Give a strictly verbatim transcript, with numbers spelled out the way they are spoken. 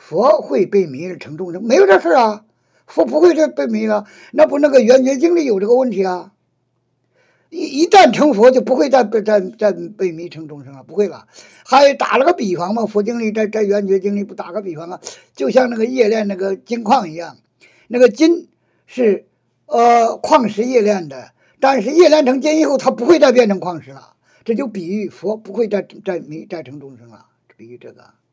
佛会被迷而成众生，没有这事啊，佛不会这被迷了，那不那个圆觉经里有这个问题啊。一一旦成佛，就不会再被再再被迷成众生了，不会了。还打了个比方嘛，佛经里在在圆觉经里不打个比方啊，就像那个冶炼那个金矿一样，那个金是呃矿石冶炼的，但是冶炼成金以后，它不会再变成矿石了，这就比喻佛不会再再迷再成众生了，比喻这个。